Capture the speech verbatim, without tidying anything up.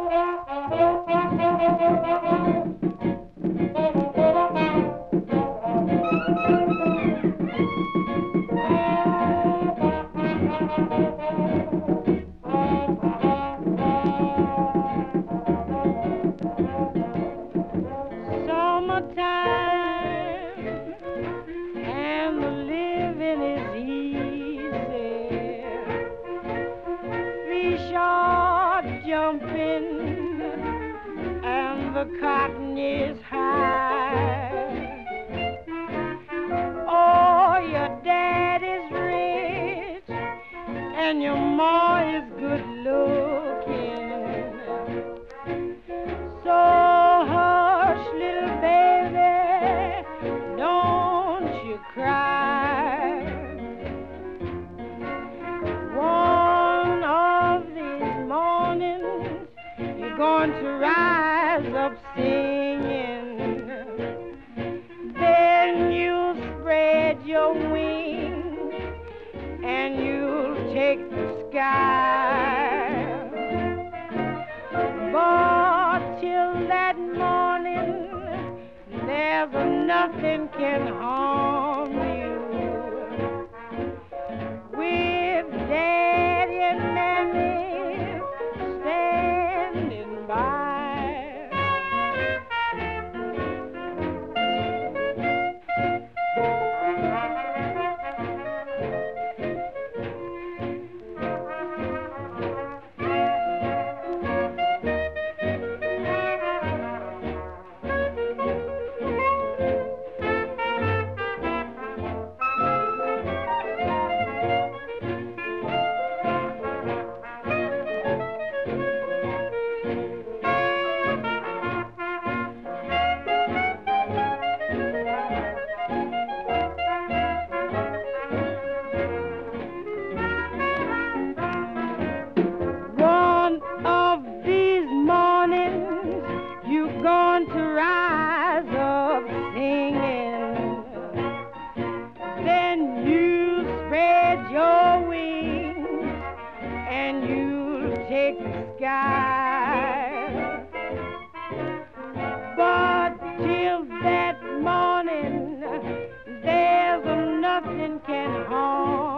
And the living is easy. Fish are jumping and the cotton is high. Oh, your dad is rich and your ma is good looking. So hush, little baby, don't you cry. One of these mornings you're going to rise up singing. Then you'll spread your wings and you'll take the sky. But till that morning, there's nothing can harm you. With Daddy and Mammy standing by. You're going to rise up singing. Then you spread your wings and you'll take the sky. But till that morning, there's nothing can harm